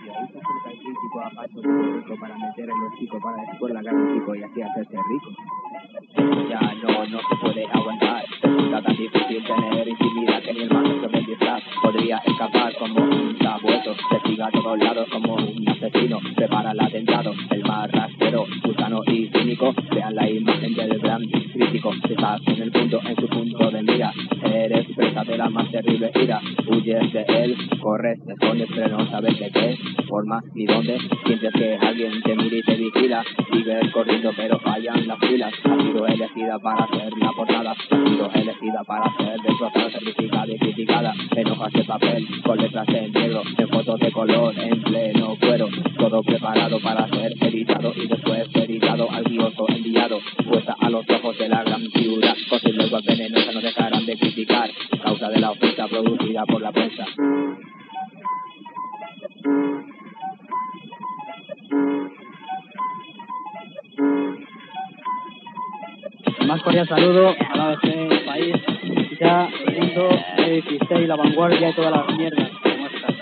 ahí se acerca el crítico a paso público para meter en los chicos para después la cara un chico y así hacerse rico. Esto ya no se puede aguantar. Resulta tan difícil tener intimidad que ni el más sobre disfraz podría escapar como un sabueso. Se siga a todos lados como un asesino. Prepara el atentado, el más rastrero, gusano y cínico. Vean la imagen del gran crítico. Estás en el punto, en su punto de mira. Eres presa de la más terrible ira. Huyes de él, corres, te escondes, pero no sabes de qué forma ni dónde. Sientes que alguien te mira y te vigila. Sigues corriendo pero fallan las filas. Ha sido elegida para ser la portada. Ha sido elegida para ser destrozada, certificada y criticada. En hojas de papel, con letras en negro, en fotos de color, en pleno cuero. Todo preparado para ser editado y después editado al guioso enviado. Puesta a los ojos de la gran ciudad. Con sus lenguas venenosas no dejarán de criticar. Causa de la ofensa producida por la prensa. El más cordial saludo a la vez del país, ya el mundo, el 16, la vanguardia y todas las mierdas como estas.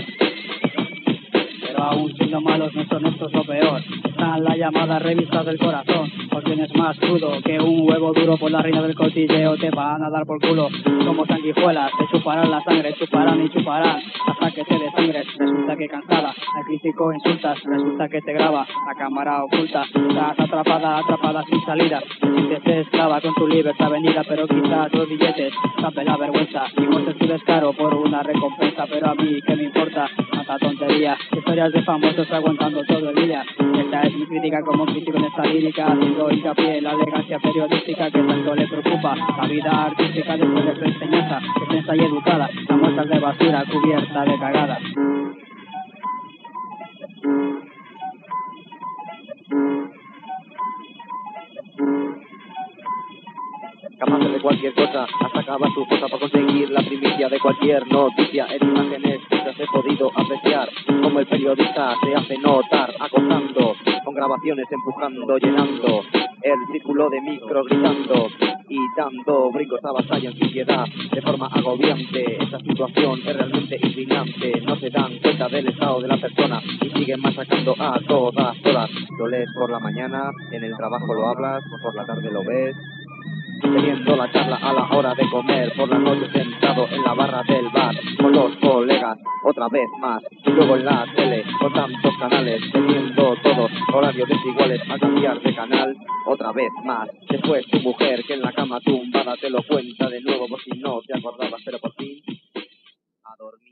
Pero aún siendo malos, nuestros honestos lo peor. Están las llamadas revistas del corazón. Por quien es más crudo que un huevo duro, por la reina del cotilleo te van a dar por culo. Como sanguijuelas, te chuparán la sangre, chuparán y chuparán hasta que te desangres. Resulta que cansada, al crítico insultas, resulta que te graba la cámara oculta. Estás atrapada sin salida. Te sientes esclava con tu libertad venida, pero quizás los billetes tapen la vergüenza y muestres tu descaro por una recompensa. Pero a mí, ¿qué me importa? Tanta tontería, historias de famosos aguantando todo el día. Esta es mi crítica como crítico en esta lírica, haciendo hincapié en la elegancia periodística que tanto le preocupa. La vida artística después de su enseñanza, que piensa y educada, la muestras de basura cubierta de cagada. Capaces de cualquier cosa, hasta acabar su cosa para conseguir la primicia de cualquier noticia. En imágenes que he podido apreciar como el periodista se hace notar, acosando, con grabaciones empujando, llenando el círculo de micro, gritando y dando brincos a batalla en sociedad de forma agobiante. Esta situación es realmente indignante, no se dan cuenta del estado de la persona y siguen masacrando a todas. Lo lees por la mañana, en el trabajo lo hablas, por la tarde lo ves, teniendo la charla a la hora de comer, por la noche sentado en la barra del bar con los colegas, otra vez más, y luego en la tele con tantos canales, teniendo todos horarios desiguales a cambiar de canal, otra vez más. Después tu mujer que en la cama tumbada te lo cuenta de nuevo por si no te acordabas, pero por fin a dormir.